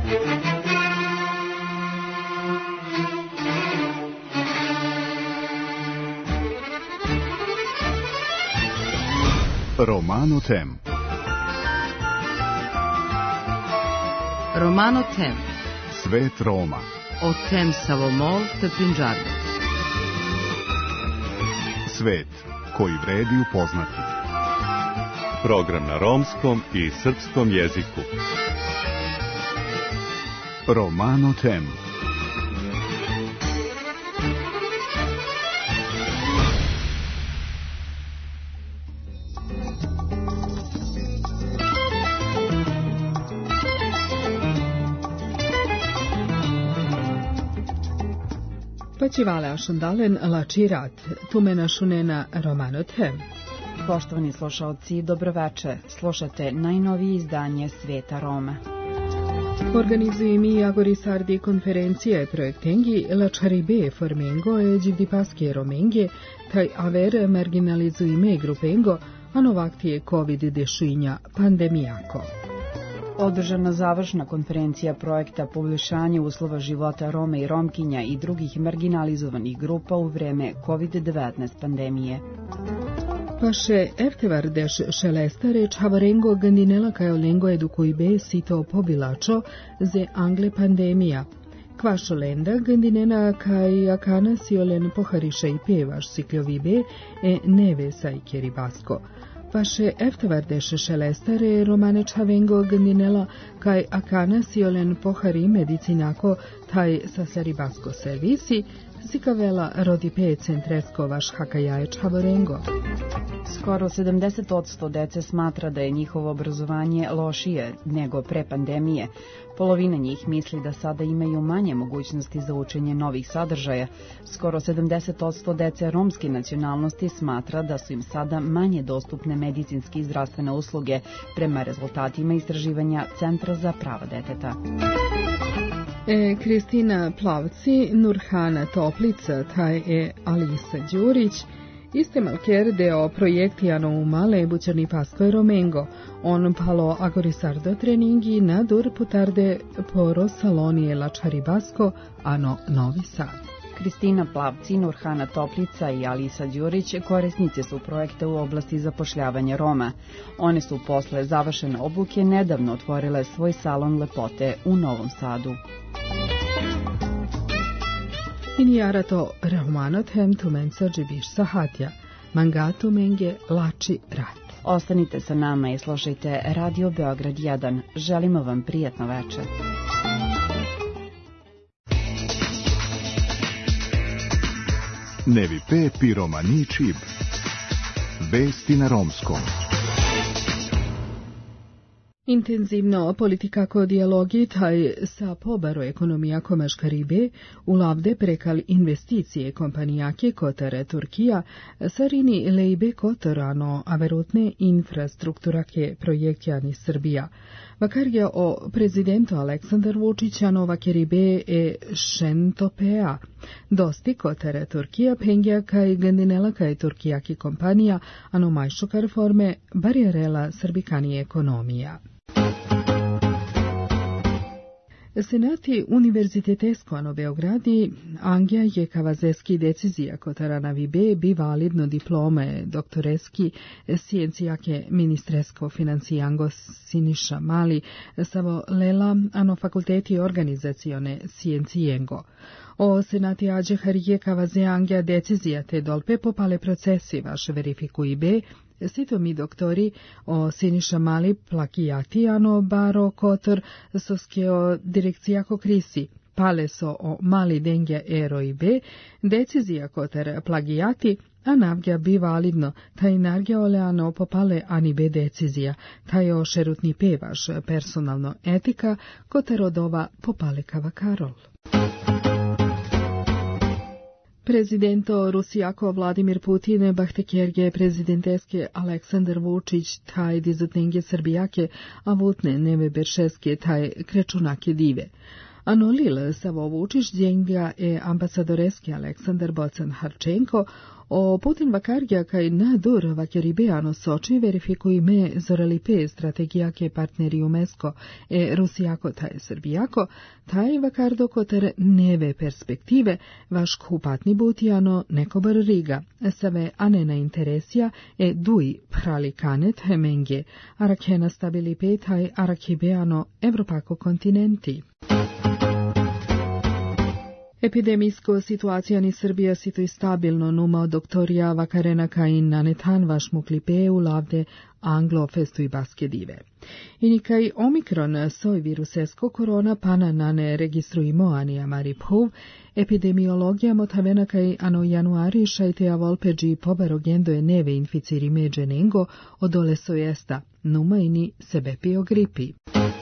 Romano Tem. Romano Tem. Svet Roma. O Tem Savomol te Punjabi. Svet koji vredi upoznati. Program na romskom i srpskom jeziku. Romano Tem. Pačivale ašundalen lačirat, tumena šunena Romano Tem. Poštovani slušalci, dobroveče. Slušate najnovije izdanje Sveta Roma. Organizuje mi Agori Sardi konferencije projektengi Lačaribe Formengo e Đivdipaske Romenge, taj aver marginalizujime grupengo, a novaktije COVID dešuinja pandemijako. Održana završna konferencija projekta poboljšanje uslova života Roma i Romkinja i drugih marginalizovanih grupa u vreme COVID-19 pandemije. Paše eftevar deš šelestare čhavarengo gandinela kajo lengo edukujbe sito pobilačo ze angle pandemija. Kvašo lenda gandinena kaj akana siolen pohariša i pevaš sikljovibe e neve sajke ribasko. Paše eftevar deš šelestare romane čhavengo gandinela kaj akana siolen pohari medicinako taj sasaribasko servisi sikavela rodipe centresko vaš hakajaje čhavarengo. Skoro 70% dece smatra da je njihovo obrazovanje lošije nego pre pandemije. Polovina njih misli da sada imaju manje mogućnosti za učenje novih sadržaja. Skoro 70% dece romske nacionalnosti smatra da su im sada manje dostupne medicinske i zdravstvene usluge prema rezultatima istraživanja Centra za prava deteta. Kristina Plavci, Nurhana Toplica, taj je Alisa Đurić, iste malker deo projektijano u male bućani paskoj Romengo, on palo agorisardo treningi na dur putarde poro salonije Lačaribasko, ano Novi Sad. Kristina Plavci, Nurhana Toplica i Alisa Đurić korisnice su projekta u oblasti zapošljavanja Roma. One su posle završene obuke nedavno otvorile svoj salon lepote u Novom Sadu. Inijarato Romano Tem tumenca džibiš sahatja, mangato menge lači rat. Ostanite sa nama i slušajte Radio Beograd 1. Želimo vam prijatno večer. Nevi pe piromani čib. Vesti na romskom. Intenzivno politikako dijalogi taj sa pobaro ekonomija Komaškaribe u lavde prekal investicije kompanijake Kotare Turkija sarini lejbe Kotorano averutne infrastrukturake projektjani Srbija. Vakarja o prezidentu Aleksandar Vučića Nova Keribe e Šentopea. Dosti Kotare Turkija pengja kaj gandinela kaj Turkijaki kompanija ano majšuka reforme barijerela srbikani ekonomija. Senati Univerzitetesko ano Beogradi Angija je kavazeski decizija Kotarana Vibe bi validno diplome doktoreski sciencijake ministresko financijango Siniša Mali savo lela ano fakulteti organizacione scientijengo. O senati ađe harije kavaze Angija decizija te dolpe popale procesi vaše verifikuibe sito mi doktori o Siniša Mali plakijatijano baro kotor soskeo direkcijako krisi. Pale so o mali dengja ero i be, decizija kotar plagijati, a navgja bi validno, taj nargja oleano popale ani be decizija, taj o šerutni pevaš personalno etika, kotar odova popale kava Karol. Prezidento Rusijako Vladimir Putin bahtekerge prezidenteske Aleksandar Vučić taj dizutnenge Srbijake, a vutne neve beršeske taj krečunake dive. Anolil Savo Vučić djenga e ambasadoreski Aleksandar Bocan Harčenko o Putin vakargja kaj nadur vakeribeano soči verifikuj me zoralipe strategijake partneri UNESCO e Rusijako taj Srbijako, taj vakardo koter neve perspektive vaš kupatni butijano nekobar riga, save anena interesija e duj pralikanet hemenge, arakena stabilipe taj arakibeano Evropako kontinenti. Epidemijsko situacija ni Srbija sito i stabilno numa od doktorija Vakarena kain nanetan vaš muklipe u lavde anglo festu i baske dive. I nikaj omikron soj virusesko korona pana nane registrujimo ani amari pov, epidemiologija motavena kaj ano januari šajtea volpeđi pobarogendo je neve inficiri međenengo odole sojesta, numa ini sebepio gripi.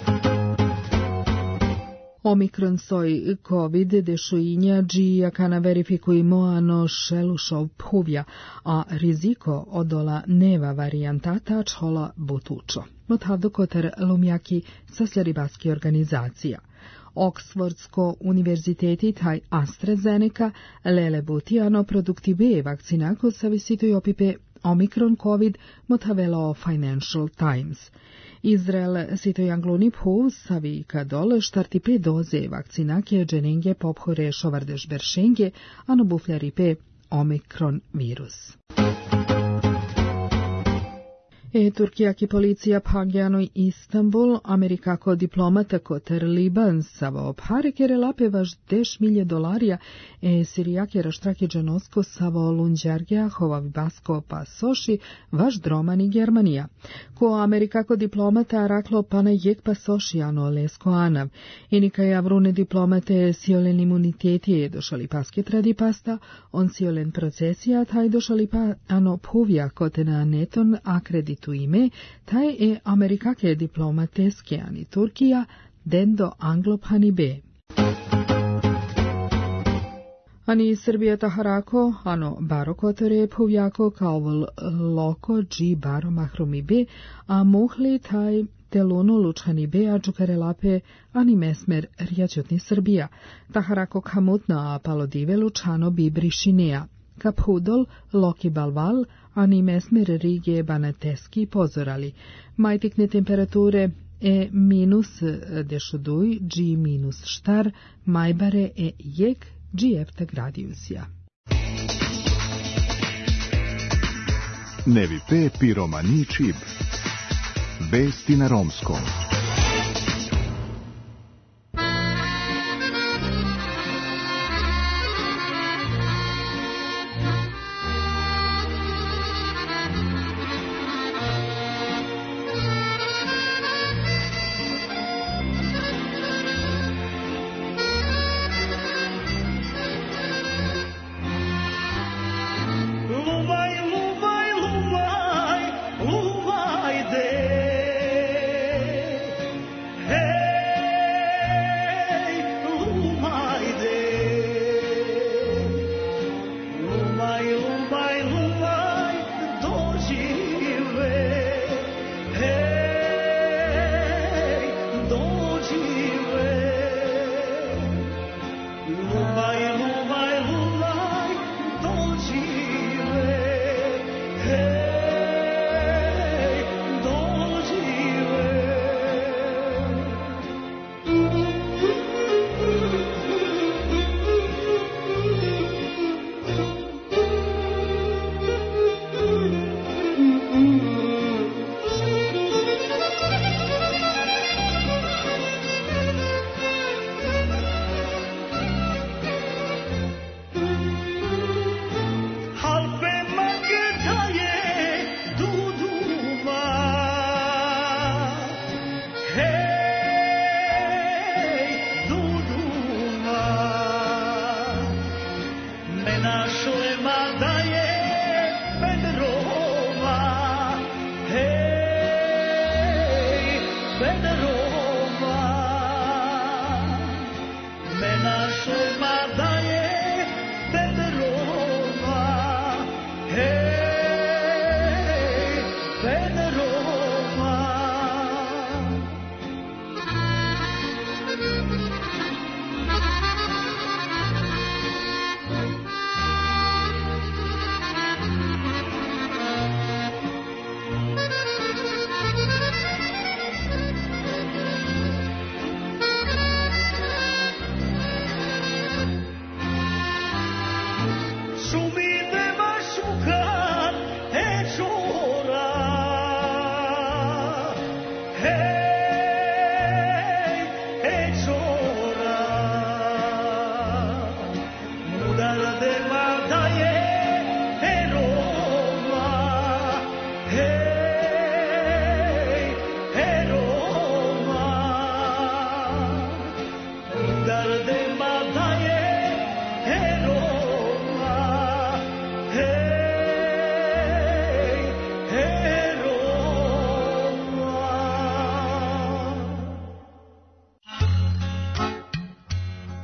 Omikron soj COVID dešoinja džija kana verifikujemo ano šelušov puvja, a riziko odola neva varijantata čola butučo. Motavdo kotar lumjaki sasleribaski organizacija. Oksfordsko univerziteti taj AstraZeneca lele butijano produktive vakcinako savisitoj opipe Omikron COVID motavelo Financial Times. Izrael sitoj angluni pov savi kadol štartipe doze vakcinake dženenge pophore šovardeš beršenge ano bufljaripe Omikron virus. Turkijaki policija pagjanoj Istanbul, Amerikako diplomata koter Liban savo obhareke lape vaš $10,000 sirijake raštrake džanosko savo lunđargea hovav basko pa soši vaš dromani Germanija. Ko Amerikako diplomata raklo pana jek pa soši ano lesko anav. Inika javrune diplomate siolen imuniteti je došali paske tradi pasta, on siolen procesija taj došali pa ano puvja kote na neton akreditu ime, taj e Amerikake diplomateske ani Turkija, dendo Anglopani be. Ani Srbija taharako, ano barokotore puvjako kao vol loko dži baro mahrumi be, a muhli taj teluno lučani be a džukarelape ani mesmer rjačutni Srbija. Taharako kamutna a palodive lučano bi brišinea. Kaphudol, Loki Balval, ani mesmer Rige Banateski pozorali. Majtikne temperature e minus dešuduj, G minus štar, majbare e jek, GF gradiusija. Nevi pe piromani čib. Vesti na romskom.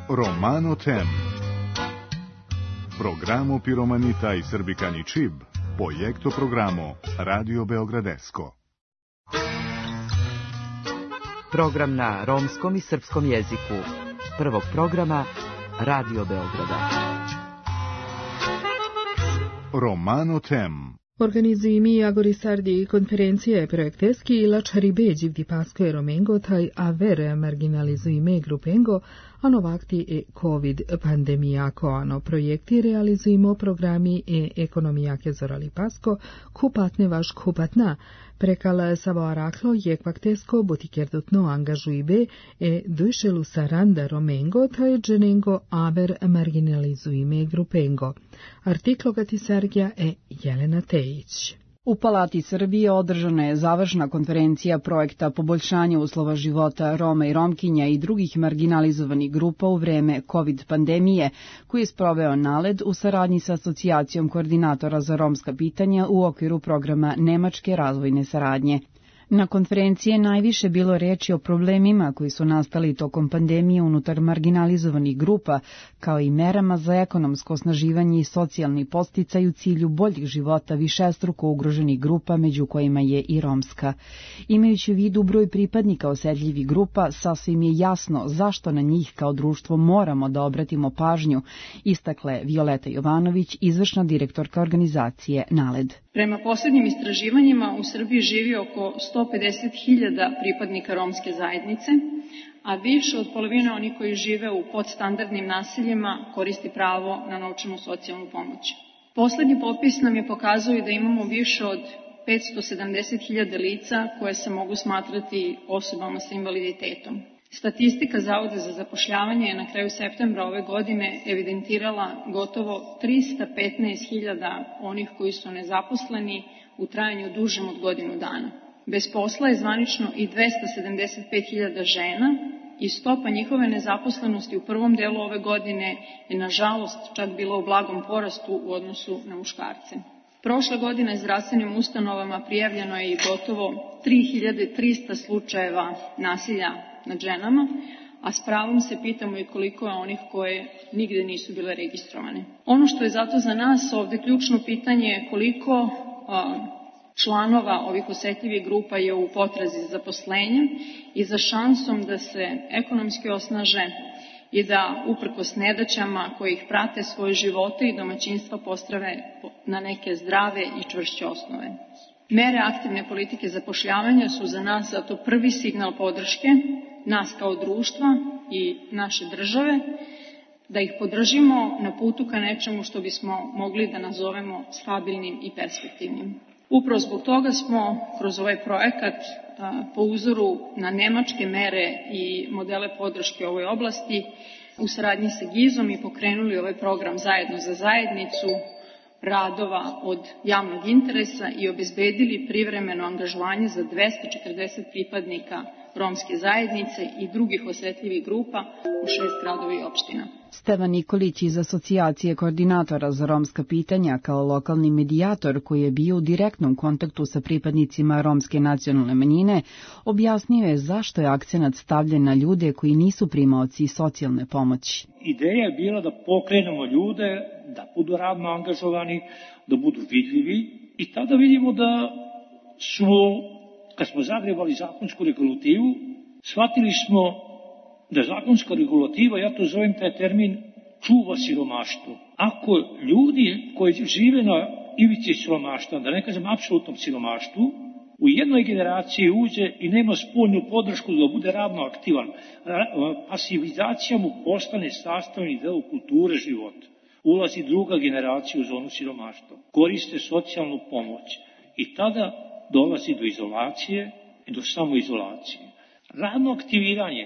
Romano Tem. Programo Piromanita i Srbikani Čib, projekto programo Radio Beogradesko. Program na romskom i srpskom jeziku. Prvog programa Radio Beograda. Romano Tem. Organizimi agorisardi konferencije projekteski ilačari beđi vdi pasko romengo taj avere marginalizuime grupengo ano vakti e covid pandemijako ano projekti realizujemo programi e ekonomijake zorali pasko kupatne vaš kupatna prekala savo araklo je kvaktesko botikerdutno angažujbe e dušelu saranda romengo taj dženengo aver marginalizuime grupengo. Artiklo gatisargija e Jelena Tejić. U Palati Srbije održana je završna konferencija projekta poboljšanja uslova života Roma i Romkinja i drugih marginalizovanih grupa u vreme COVID pandemije, koji je sproveo NALED u saradnji sa Asocijacijom koordinatora za romska pitanja u okviru programa Nemačke razvojne saradnje. Na konferenciji je najviše bilo reči o problemima koji su nastali tokom pandemije unutar marginalizovanih grupa, kao i merama za ekonomsko osnaživanje i socijalni podsticaj u cilju boljih života višestruko ugroženih grupa, među kojima je i romska. Imajući u vidu broj pripadnika osetljivih grupa, sasvim je jasno zašto na njih kao društvo moramo da obratimo pažnju, istakle Violeta Jovanović, izvršna direktorka organizacije NALED. Prema posljednjim istraživanjima u Srbiji živi oko 150.000 pripadnika romske zajednice, a više od polovine onih koji žive u podstandardnim naseljima koristi pravo na novčanu socijalnu pomoć. Poslednji popis nam je pokazao da imamo više od 570.000 lica koje se mogu smatrati osobama sa invaliditetom. Statistika Zavoda za zapošljavanje je na kraju septembra ove godine evidentirala gotovo 315.000 onih koji su nezaposleni u trajanju dužem od godinu dana. Bez posla je zvanično i 275.000 žena i stopa njihove nezaposlenosti u prvom delu ove godine je nažalost čak bila u blagom porastu u odnosu na muškarce. Prošle godine zdravstvenim ustanovama prijavljeno je i gotovo 3.300 slučajeva nasilja nad ženama, a s pravom se pitamo i koliko je onih koje nigde nisu bile registrovane. Ono što je zato za nas ovde ključno pitanje je koliko članova ovih osetljivih grupa je u potrazi za zaposlenjem i za šansom da se ekonomski osnaže i da uprkos nedaćama koje ih prate svoje živote i domaćinstva postrave na neke zdrave i čvršće osnove. Mere aktivne politike zapošljavanja su za nas zato prvi signal podrške, nas kao društva i naše države, da ih podržimo na putu ka nečemu što bismo mogli da nazovemo stabilnim i perspektivnim. Upravo zbog toga smo kroz ovaj projekat po uzoru na nemačke mere i modele podrške u ovoj oblasti u saradnji sa GIZ-om i pokrenuli ovaj program Zajedno za zajednicu radova od javnog interesa i obezbedili privremeno angažovanje za 240 pripadnika romske zajednice i drugih osetljivih grupa u 6 gradova i opština. Stevan Nikolić iz Asocijacije koordinatora za romska pitanja kao lokalni medijator koji je bio u direktnom kontaktu sa pripadnicima romske nacionalne manjine, objasnio je zašto je akcenat stavljen na ljude koji nisu primaoci socijalne pomoći. Ideja je bila da pokrenemo ljude, da budu radno angažovani, da budu vidljivi i tada vidimo da kad smo zagrebali zakonsku regulativu, shvatili smo da zakonska regulativa, ja to zovem taj termin, čuva siromaštvo. Ako ljudi koji žive na ivici siromaštva, da ne kažem apsolutnom siromaštvu, u jednoj generaciji uđe i nema spoljnu podršku da bude radno aktivan, pasivizacija mu postane sastavni deo kulture života. Ulazi druga generacija u zonu siromaštva, koriste socijalnu pomoć i tada dolazi do izolacije i do samoizolacije. Radno aktiviranje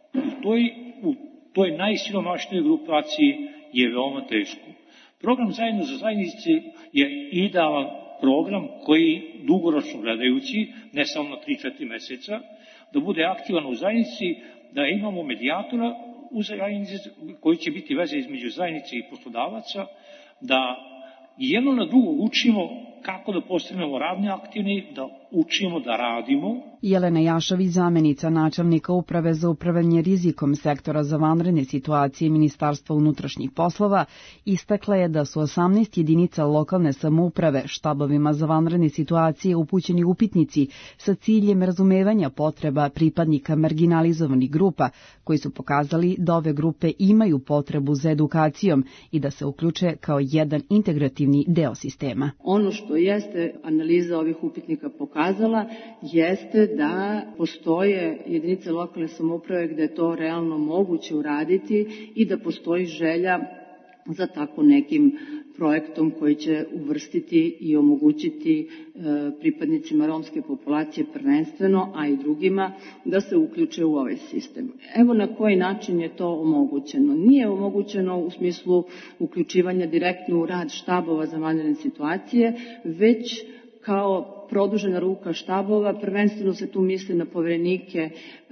u toj najsiromašnijoj grupaciji je veoma teško. Program Zajedno za zajednice je idealan program koji dugoročno gledajući, ne samo na 3-4 meseca, da bude aktivan u zajednici, da imamo medijatora u zajednici koji će biti veze između zajednice i poslodavaca, da jedno na drugo učimo kako da postanemo radno aktivni, da učimo da radimo. Jelena Jašović, zamenica načelnika Uprave za upravljanje rizikom sektora za vanredne situacije Ministarstva unutrašnjih poslova, istakla je da su 18 jedinica lokalne samouprave štabovima za vanredne situacije upućeni upitnici sa ciljem razumevanja potreba pripadnika marginalizovanih grupa, koji su pokazali da ove grupe imaju potrebu za edukacijom i da se uključe kao jedan integrativni deo sistema. Ono što jeste analiza ovih upitnika pokazala jeste da postoje jedinice lokalne samouprave gde je to realno moguće uraditi i da postoji želja za tako nekim projektom koji će uvrstiti i omogućiti pripadnicima romske populacije prvenstveno, a i drugima, da se uključe u ovaj sistem. Evo na koji način je to omogućeno. Nije omogućeno u smislu uključivanja direktno u rad štabova za vanredne situacije, već kao produžena ruka štabova, prvenstveno se tu misli na poverenike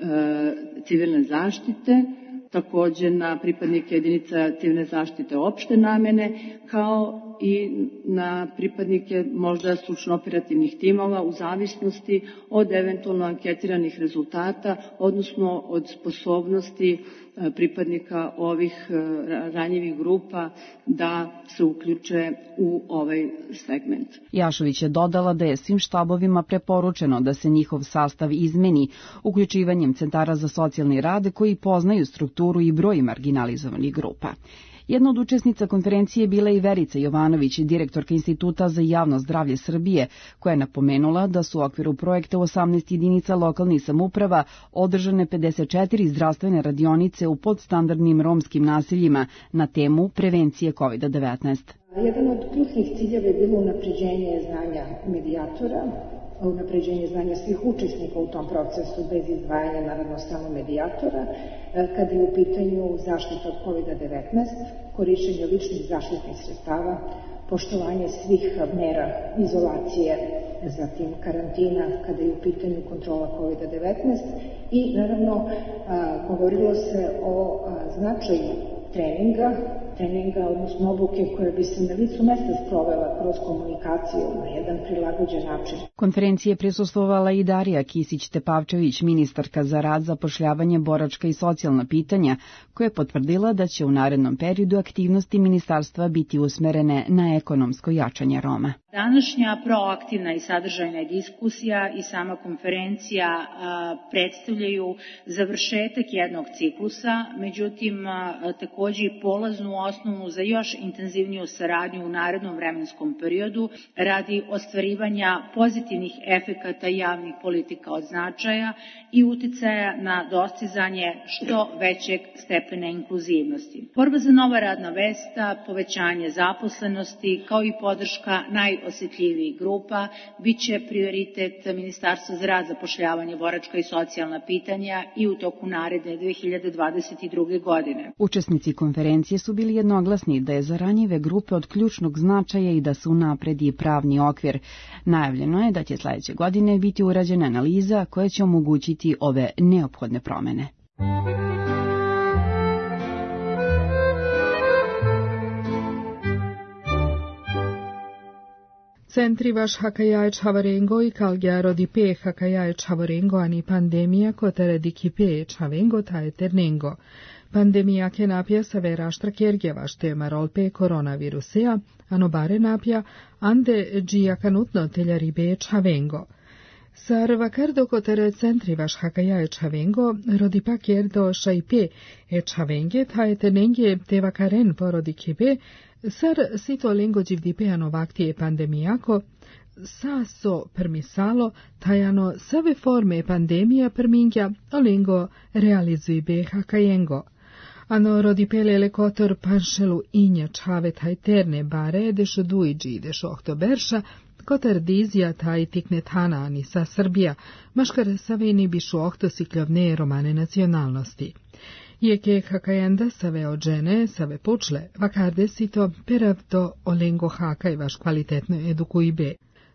civilne zaštite, takođe na pripadnike jedinica civilne zaštite opšte namene, kao i na pripadnike možda stručno-operativnih timova u zavisnosti od eventualno anketiranih rezultata, odnosno od sposobnosti pripadnika ovih ranjivih grupa da se uključe u ovaj segment. Jašović je dodala da je svim štabovima preporučeno da se njihov sastav izmeni uključivanjem centara za socijalni rad koji poznaju strukturu i broj marginalizovanih grupa. Jedna od učesnica konferencije bila je i Verica Jovanović, direktorka Instituta za javno zdravlje Srbije, koja je napomenula da su u okviru projekta u 18 jedinica lokalnih samouprava održane 54 zdravstvene radionice u podstandardnim romskim naseljima na temu prevencije COVID-19. Jedan od ključnih ciljeva je bilo unapređenje znanja medijatora, unapređenje znanja svih učesnika u tom procesu bez izdvajanja naravno samo medijatora, kada je u pitanju zaštita od COVID-19, korišćenje ličnih zaštitnih sredstava, poštovanje svih mera izolacije, zatim karantina kada je u pitanju kontrola COVID-19 i naravno govorilo se o značaju treninga, odnosno obuke koje bi se na licu mesta sprovela kroz komunikaciju na jedan prilagođen način. Konferencije je prisustvovala i Darija Kisić-Tepavčević, ministarka za rad, zapošljavanje, boračka i socijalna pitanja, koja je potvrdila da će u narednom periodu aktivnosti ministarstva biti usmerene na ekonomsko jačanje Roma. Današnja proaktivna i sadržajna diskusija i sama konferencija predstavljaju završetak jednog ciklusa, međutim takođe i polaznu osnovu za još intenzivniju saradnju u narednom vremenskom periodu radi ostvarivanja pozitivnih efekata javnih politika od značaja i uticaja na dostizanje što većeg stepena inkluzivnosti. Borba za nova radna mesta, povećanje zaposlenosti kao i podrška najosetljivijih grupa biće prioritet Ministarstva za rad, zapošljavanje, boračka i socijalna pitanja i u toku naredne 2022. godine. Učesnici konferencije su bili jednoglasni da je za ranjive grupe od ključnog značaja i da se unapredi pravni okvir. Najavljeno je da će sledeće godine biti urađena analiza koja će omogućiti ove neophodne promene. Centrivaš Hakajaec Havarengo i Kalgiaro di Pe Hakajaec Havarengo ani pandemia kotere di Kipe Havengo taeternengo. Pandemia che napia savera strakergevaš tema rolpe koronavirusea, anobare napia ande gia canutno teljaribe Havengo. Sar vakardo kotere centrivaš Hakajaec Havengo rodipa kerdo šaipe Havenge taeternenge te vakaren porodi Kipe. Sar sito lengo givdipeano vaktie pandemiaco, saso permisalo tajano save forme pandemia permingia olengo realizuibe hakajengo. Ano rodipele lekotor panšelu inja čave taj terne bare dešo duiđi dešo oktoberša, kotar dizija taj tiknetana ani sa Srbija, maškar saveni bišu oktosikljovne romane nacionalnosti. Je che Hakajenda save ođene, save pučle, vakardesito peravdo olengo Hakaj vaš kvalitetno edukujbe.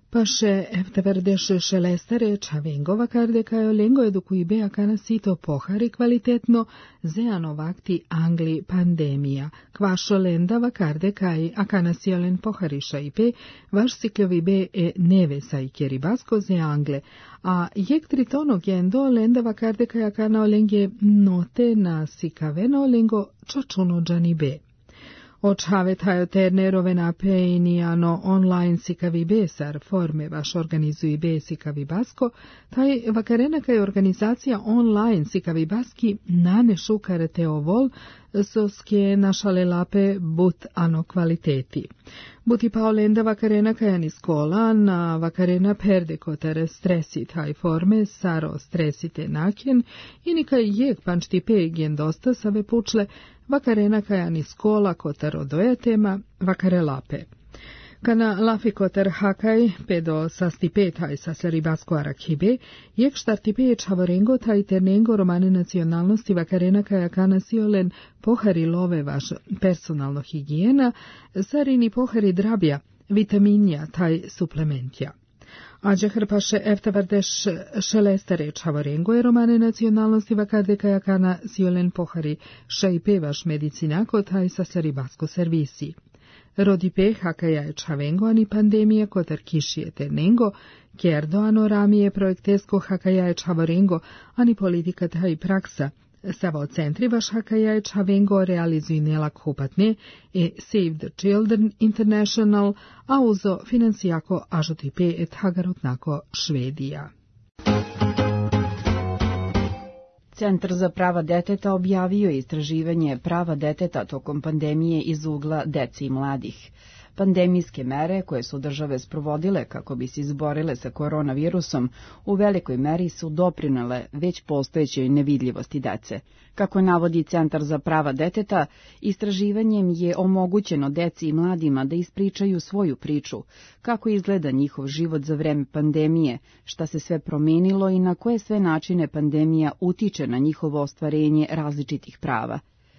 Paše efteverdeše šelestere čavengova karde kajo lengo edukuibe akana sito pohari kvalitetno zeano vakti Angli pandemija. Kvašo lendava karde kaj akana siolen pohariša ipe vaš sikljovibe e neve sa ikeribasko ze Angle. A jek tritono gendo lendava karde kaj akana olenge note na sikaveno lengo čačuno džanibe. Očave tajo ternerove napejnijano online sikavi besar forme vaš organizuji be sikavi basko, taj vakarena kaj organizacija online sikavi baski nane šukare te ovol, soske našale lape but ano kvaliteti. Buti paolenda vakarena kajani skola na vakarena perde kotere stresi taj forme saro stresite nakjen i nikaj jek pančti pegjen dosta save pučle vakarena kajani skola kotar odoja tema vakare lape. Kana lafi kotar hakaj pedo sastipe taj sasleri basko arakhibe, jek štartipe čavorengo taj ternengo romane nacionalnosti vakarena kaja kana siolen pohari love vaš personalno higijena, sarini pohari drabja, vitaminja taj suplementja. Ađe hrpaše eftavardeš šelestere čavorengo je romane nacionalnosti vakarde kaja kana siolen pohari šajpe vaš medicinako taj sasleri basko servisi. Rodipe hakaja je čavengo ani pandemija kotar kišije ternengo, kjerdo ano ramije projektesko hakaja je čavorengo ani politika taj praksa. Savo centri vaš hakaja je čavengo realizuj nelak hupatne e Save the Children International, a uzo financijako ažotipe et hagarutnako Švedija. Centar za prava deteta objavio je istraživanje prava deteta tokom pandemije iz ugla dece i mladih. Pandemijske mere koje su države sprovodile kako bi se izborile sa koronavirusom u velikoj meri su doprinele već postojećoj nevidljivosti dece. Kako navodi Centar za prava deteta, istraživanjem je omogućeno deci i mladima da ispričaju svoju priču, kako izgleda njihov život za vreme pandemije, šta se sve promenilo i na koje sve načine pandemija utiče na njihovo ostvarenje različitih prava.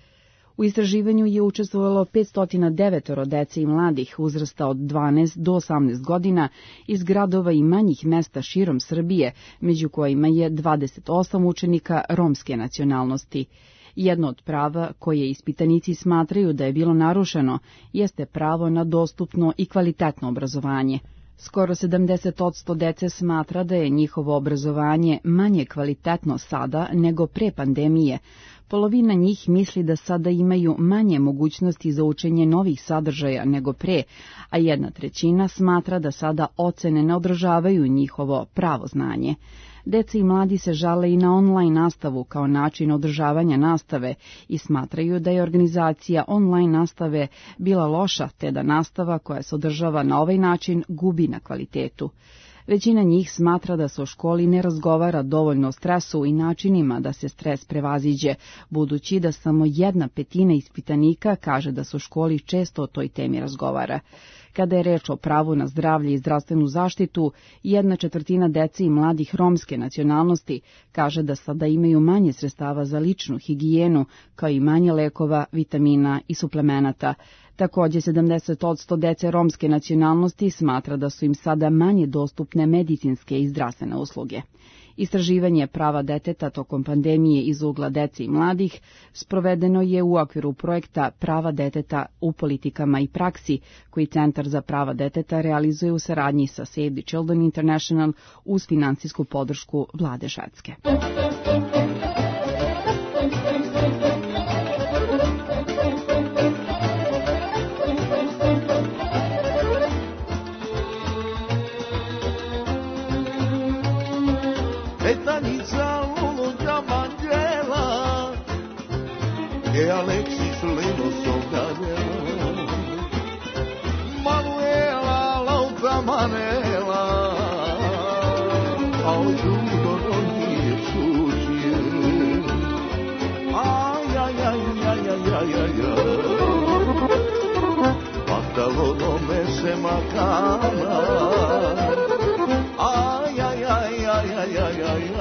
U istraživanju je učestvovalo 509 dece i mladih uzrasta od 12 do 18 godina iz gradova i manjih mesta širom Srbije, među kojima je 28 učenika romske nacionalnosti. Jedno od prava koje ispitanici smatraju da je bilo narušeno jeste pravo na dostupno i kvalitetno obrazovanje. Skoro 70% dece smatra da je njihovo obrazovanje manje kvalitetno sada nego pre pandemije. Polovina njih misli da sada imaju manje mogućnosti za učenje novih sadržaja nego pre, a 1/3 smatra da sada ocene ne odražavaju njihovo pravo znanje. Deca i mladi se žale i na online nastavu kao način održavanja nastave i smatraju da je organizacija online nastave bila loša, te da nastava koja se održava na ovaj način gubi na kvalitetu. Većina njih smatra da se u školi ne razgovara dovoljno o stresu i načinima da se stres prevaziđe, budući da samo 1/5 ispitanika kaže da se u školi često o toj temi razgovara. Kada je reč o pravu na zdravlje i zdravstvenu zaštitu, 1/4 dece i mladih romske nacionalnosti kaže da sada imaju manje sredstava za ličnu higijenu, kao i manje lekova, vitamina i suplemenata. Takođe, 70% dece romske nacionalnosti smatra da su im sada manje dostupne medicinske i zdravstvene usluge. Istraživanje prava deteta tokom pandemije iz ugla dece i mladih sprovedeno je u okviru projekta Prava deteta u politikama i praksi, koji Centar za prava deteta realizuje u saradnji sa Save the Children International uz finansijsku podršku vlade Švedske. Alexis Lino Sogadela, Manuela Lauta Manela, ao judo non ti suci. Ai ai ai ai ai ai ai. Patalo me se macana. Ai ai ai ai ai ai ai.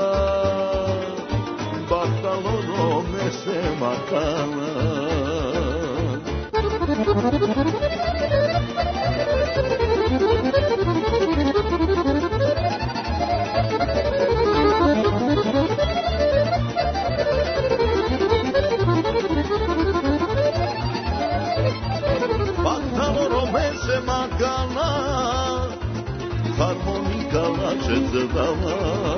Se macana. zrdava,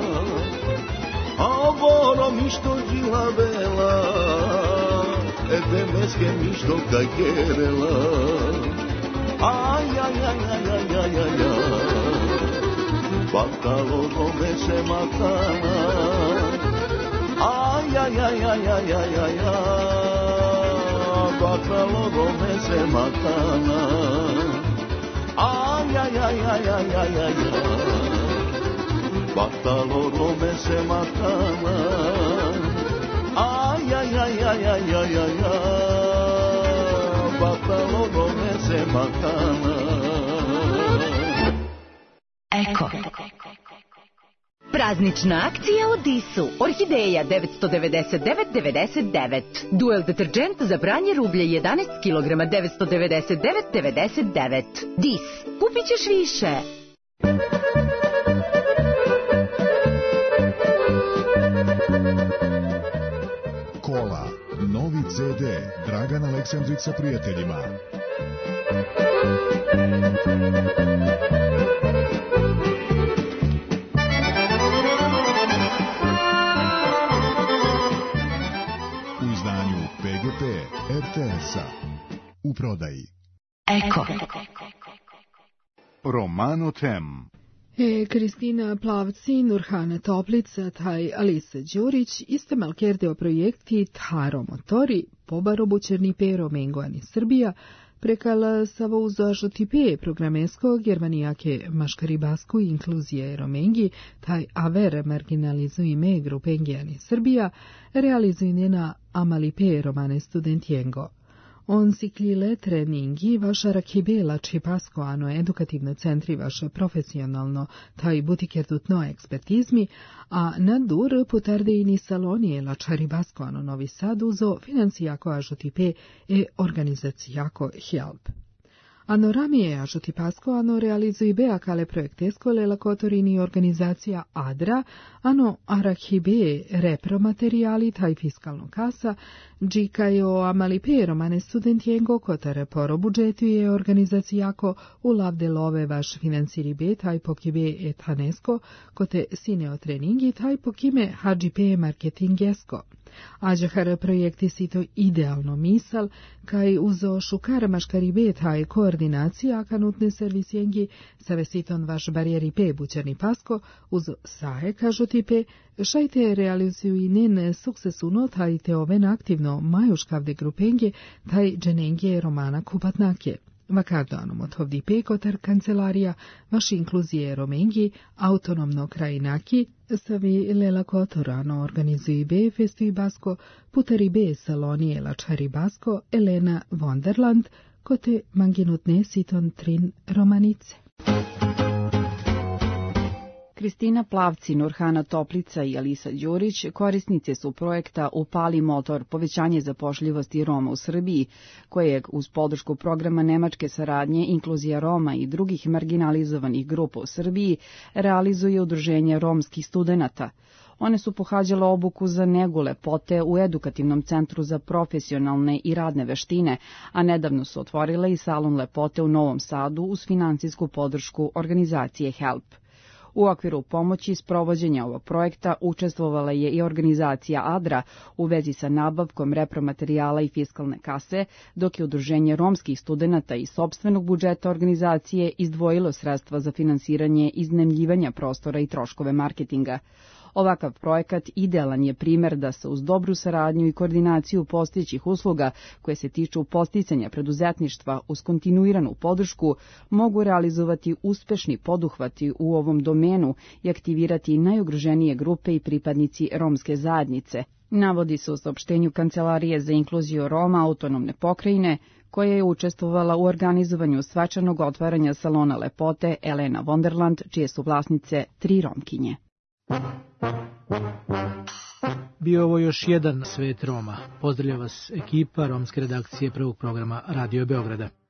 a voro mišto džila vela, ete meske mišto kakerela. Aj, aj, aj, aj, aj, aj, aj, aj, batalo dome se matana. Aj, aj, aj, aj, aj, aj, aj, aj, batalo dome se matana. Aj, aj, aj, aj, aj, aj, aj, batalo dome se matana. Aj, aj, aj, aj, aj, aj, aj, batalo dome se matana. Eko. Praznična akcija u Disu. Orhideja 999,99. Duel deterđent za pranje rublja 11 kg 999,99. Dis. Kupit ćeš više. Kola. Novi CD. Dragan Aleksandrić sa prijateljima. PGP RTS-a u prodaji. Eko. Romano Tem. Kristina Plavci, Nurhana Toplica, taj Alisa Đurić, iste malkerdeo projekti Taro Motori, Pobarobućerni pero Mengoani Srbija, prekala savo uzažo tipe programesko germanijake maškaribasku inkluzije romengi, taj aver marginalizuje me grupengijani Srbija, realizuje njena amalipe romane studentijengo. On siklile treningi vaša rakibela čipasko ano edukativno centri vaša profesionalno taj butikerdutno ekspertizmi, a na dur putardejni salonije la čaribasko ano Novi Sad uzo financijako ažotipe e organizacijako help. Ano ramije ažotipasko ano realizuje beakale projektesko lelakotorini organizacija ADRA, ano arahibe repromaterijali taj fiskalno kasa, džikajo amalipe romane studentijengo kotare poro budžetu je organizacijako u lavdelove vaš financiribe taj pokibe etanesko, kote sineo treningi taj pokime hađipe marketingesko. Ađahar projekti si to idealno misal, kaj uzo šukara maškaribe taj koordinacija kanutne servisjengi, savesiton vaš barijeripe bućerni pasko, uzo sahe kažu tipe, šajte realizuju i nen suksesuno taj te oven aktivno majuškavde grupenge taj dženenge romana kupatnake. Vakardo anom odhovdi pekotar kancelarija, vaš inkluzije romengi, autonomno krajinaki, savi lela kotorano organizuji be festu basko, putari be salonije lačari basko, Elena Wonderland, kote manginutne siton trin romanice. Kristina Plavci, Nurhana Toplica i Alisa Đurić korisnice su projekta Upali motor, povećanje zapošljivosti Roma u Srbiji, kojeg uz podršku programa nemačke saradnje Inkluzija Roma i drugih marginalizovanih grupa u Srbiji realizuje Udruženje romskih studenata. One su pohađale obuku za negu lepote u edukativnom centru za profesionalne i radne veštine, a nedavno su otvorile i salon lepote u Novom Sadu uz finansijsku podršku organizacije HELP. U okviru pomoći sprovođenja ovog projekta učestvovala je i organizacija ADRA u vezi sa nabavkom repromaterijala i fiskalne kase, dok je Udruženje romskih studenata iz sopstvenog budžeta organizacije izdvojilo sredstva za finansiranje iznajmljivanja prostora i troškove marketinga. Ovakav projekat idealan je primer da se uz dobru saradnju i koordinaciju postojećih usluga koje se tiču posticanja preduzetništva uz kontinuiranu podršku mogu realizovati uspešni poduhvati u ovom domenu i aktivirati najugroženije grupe i pripadnici romske zajednice. Navodi se u saopštenju Kancelarije za inkluziju Roma autonomne pokrajine, koja je učestvovala u organizovanju svečanog otvaranja salona lepote Elena Wonderland, čije su vlasnice 3 Romkinje. Bio ovo još jedan Svet Roma. Pozdravlja vas ekipa romske redakcije prvog programa Radio Beograda.